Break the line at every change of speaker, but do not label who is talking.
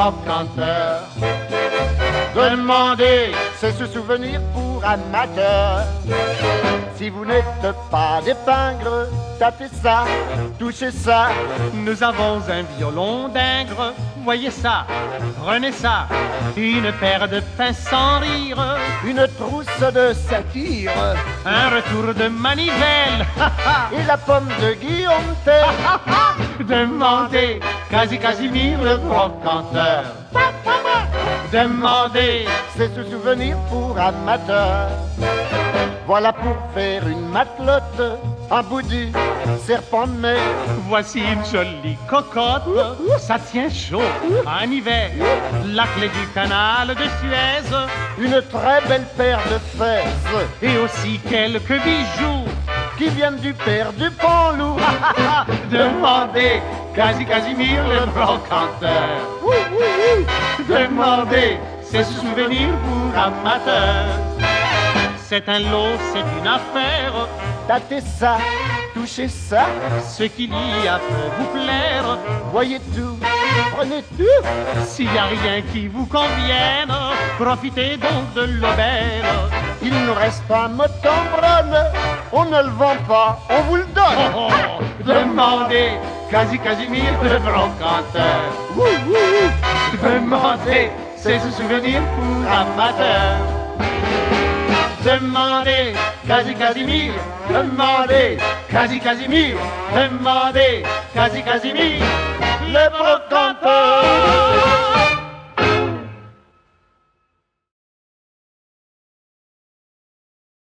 brocanteur. Demandez, c'est ce souvenir pour amateurs. Si vous n'êtes pas des pingres, tapez ça, touchez ça.
Nous avons un violon d'Ingres, voyez ça, prenez ça. Une paire de pinces sans rire,
Une trousse de satire
un retour de manivelle.
et la pomme de Guillaume Tell.
Demandez, Casimir le brocanteur. Demandez,
C'est ce souvenir pour amateurs. Voilà pour faire une matelote, un bout du serpent de mer.
voici une jolie cocotte, ça tient chaud en hiver. La clé du canal de Suez
Une très belle paire de fesses
et aussi quelques bijoux.
qui viennent du père du Pont-Loup.
Demandez, Casimir le brocanteur. Demandez, c'est ce souvenir pour amateurs. C'est un lot, c'est une affaire,
Tâtez ça, touchez ça,
ce qu'il y a peut vous plaire.
voyez tout, prenez tout.
S'il n'y a rien qui vous convienne, profitez donc de l'aubaine.
Il nous reste un mot d'embrane, on ne le vend pas, on vous le donne.
Oh, oh, demandez, Casimir le brocanteur. Demandez, c'est ce souvenir pour amateurs. Demandez, Casimir, demandez, Casimir, demandez, Casimir, le brocanteur.